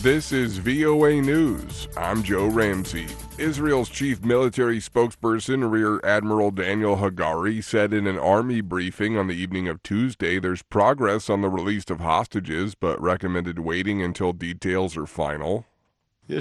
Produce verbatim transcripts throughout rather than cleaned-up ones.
This is V O A News. I'm Joe Ramsey. Israel's chief military spokesperson, Rear Admiral Daniel Hagari, said in an army briefing on the evening of Tuesday there's progress on the release of hostages, but recommended waiting until details are final. A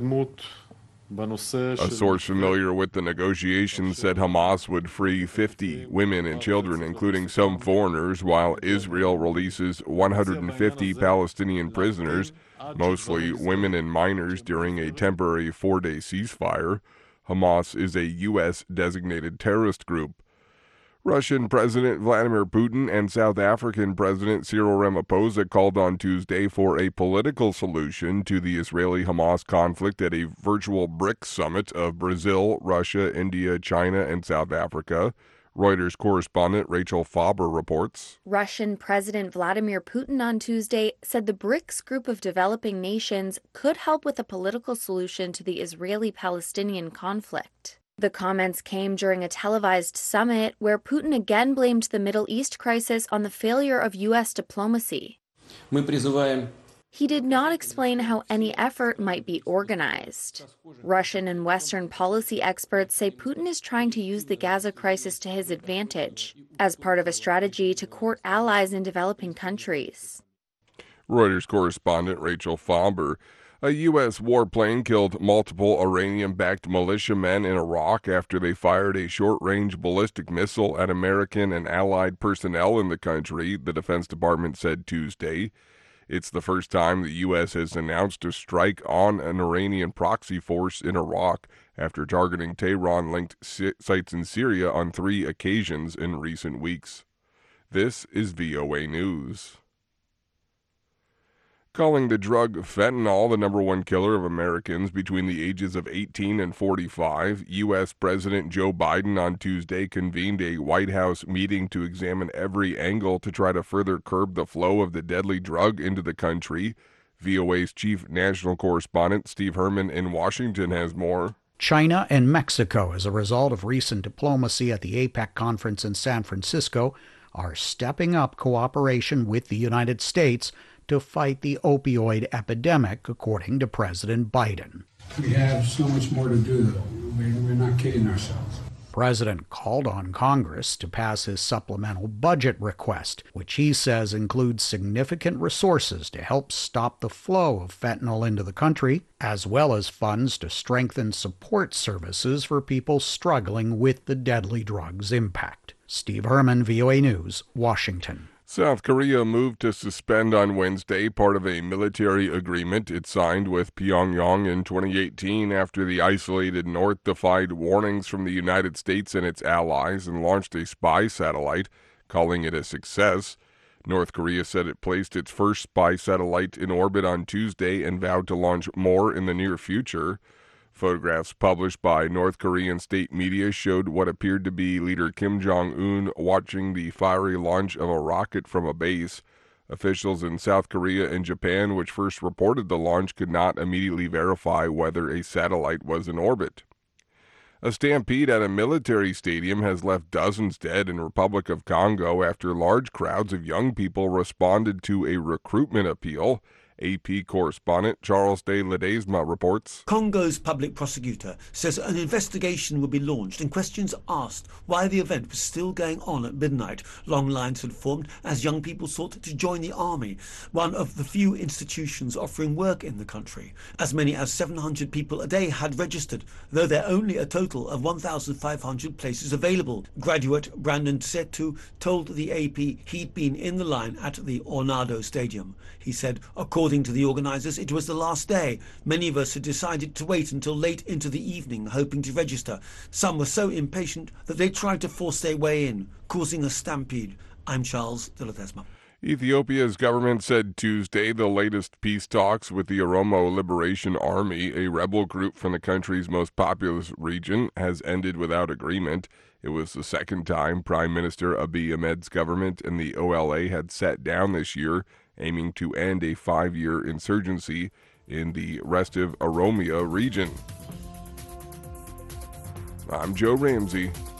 source familiar with the negotiations said Hamas would free fifty women and children, including some foreigners, while Israel releases one hundred fifty Palestinian prisoners, mostly women and minors, during a temporary four-day ceasefire. Hamas is a U S designated terrorist group. Russian President Vladimir Putin and South African President Cyril Ramaphosa called on Tuesday for a political solution to the Israeli-Hamas conflict at a virtual BRICS summit of Brazil, Russia, India, China, and South Africa. Reuters correspondent Rachel Faber reports. Russian President Vladimir Putin on Tuesday said the BRICS group of developing nations could help with a political solution to the Israeli-Palestinian conflict. The comments came during a televised summit where Putin again blamed the Middle East crisis on the failure of U S diplomacy. He did not explain how any effort might be organized. Russian and Western policy experts say Putin is trying to use the Gaza crisis to his advantage as part of a strategy to court allies in developing countries. Reuters correspondent Rachel Faber. A U S warplane killed multiple Iranian-backed militiamen in Iraq after they fired a short-range ballistic missile at American and allied personnel in the country, the Defense Department said Tuesday. It's the first time the U S has announced a strike on an Iranian proxy force in Iraq after targeting Tehran-linked sites in Syria on three occasions in recent weeks. This is V O A News. Calling the drug fentanyl the number one killer of Americans between the ages of eighteen and forty-five, U S President Joe Biden on Tuesday convened a White House meeting to examine every angle to try to further curb the flow of the deadly drug into the country. V O A's chief national correspondent Steve Herman in Washington has more. China and Mexico, as a result of recent diplomacy at the APEC conference in San Francisco, are stepping up cooperation with the United States to fight the opioid epidemic, according to President Biden. We have so much more to do, though. We're not kidding ourselves. The president called on Congress to pass his supplemental budget request, which he says includes significant resources to help stop the flow of fentanyl into the country, as well as funds to strengthen support services for people struggling with the deadly drug's impact. Steve Herman, V O A News, Washington. South Korea moved to suspend on Wednesday part of a military agreement it signed with Pyongyang in twenty eighteen after the isolated North defied warnings from the United States and its allies and launched a spy satellite, calling it a success. North Korea said it placed its first spy satellite in orbit on Tuesday and vowed to launch more in the near future. Photographs published by North Korean state media showed what appeared to be leader Kim Jong-un watching the fiery launch of a rocket from a base. Officials in South Korea and Japan, which first reported the launch, could not immediately verify whether a satellite was in orbit. A stampede at a military stadium has left dozens dead in Republic of Congo after large crowds of young people responded to a recruitment appeal. A P correspondent Charles de Ledesma reports. Congo's public prosecutor says an investigation will be launched and questions asked why the event was still going on at midnight. Long lines had formed as young people sought to join the army, one of the few institutions offering work in the country. As many as seven hundred people a day had registered, though there are only a total of one thousand five hundred places available. Graduate Brandon Tsetu told the A P he'd been in the line at the Ornado Stadium. He said, according to the organisers, it was the last day. Many of us had decided to wait until late into the evening, hoping to register. Some were so impatient that they tried to force their way in, causing a stampede. I'm Charles de Ledesma. Ethiopia's government said Tuesday the latest peace talks with the Oromo Liberation Army, a rebel group from the country's most populous region, has ended without agreement. It was the second time Prime Minister Abiy Ahmed's government and the O L A had sat down this year, aiming to end a five-year insurgency in the restive Oromia region. I'm Joe Ramsey.